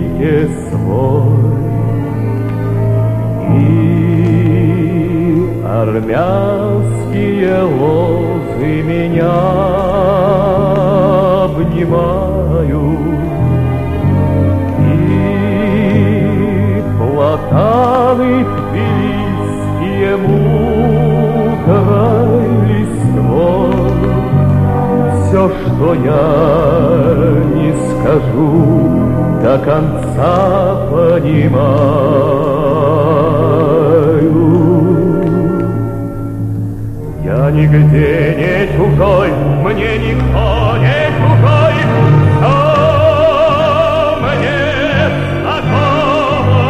языке свой. И армянские лозы меня обнимают, и платаны тбилисские мудрой листвой. Все, что я не скажу, до конца понимаю. Я нигде не чужой, мне никто не чужой, но мне знакомо.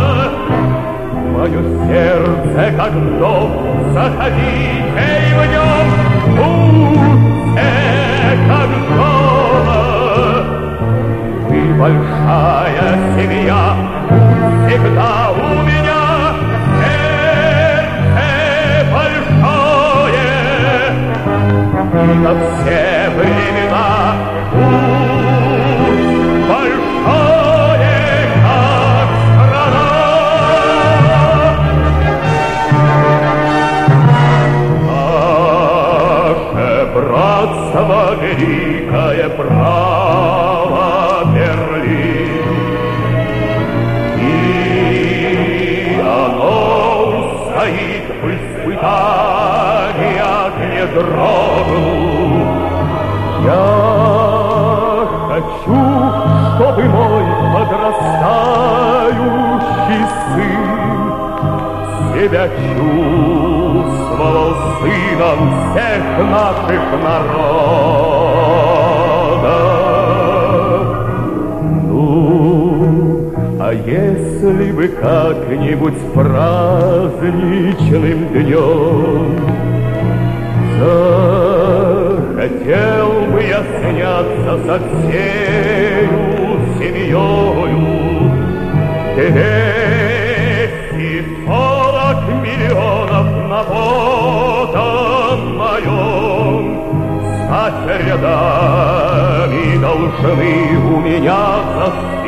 Мое сердце, как вдох, заходите и в нем будьте, как дома. Вы большая семья, всегда у меня сердце большое. На все времена пусть большое, как страна. Наше братство великое право Берлин, и оно устоит в испытаниях, не дрогнув. Я хочу, чтобы мой подрастающий сын себя чувствовал сыном всех наших народов. Ну, а если бы как-нибудь праздничным днем захотел бы я сняться со всею семьёю, 240 миллионов на фото моем стать рядами должны у меня за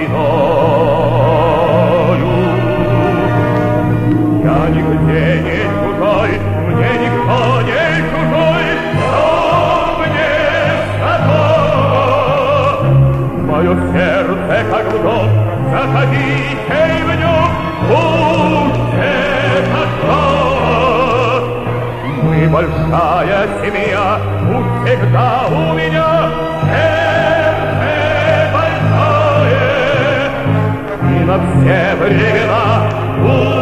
спиною. Я нигде не чужой, мне никто не чужой, но мне знакомо. Мое сердце, как вдох, заходите и в нем будьте как дома. Мы большая семья, будь всегда у меня сердце большое, и на все времена